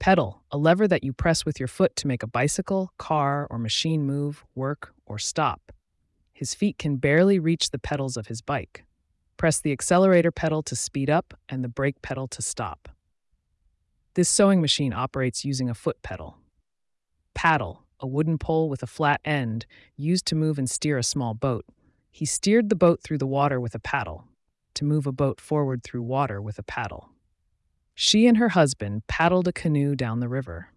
Pedal, a lever that you press with your foot to make a bicycle, car, or machine move, work, or stop. His feet can barely reach the pedals of his bike. Press the accelerator pedal to speed up and the brake pedal to stop. This sewing machine operates using a foot pedal. Paddle, a wooden pole with a flat end, used to move and steer a small boat. He steered the boat through the water with a paddle, to move a boat forward through water with a paddle. She and her husband paddled a canoe down the river.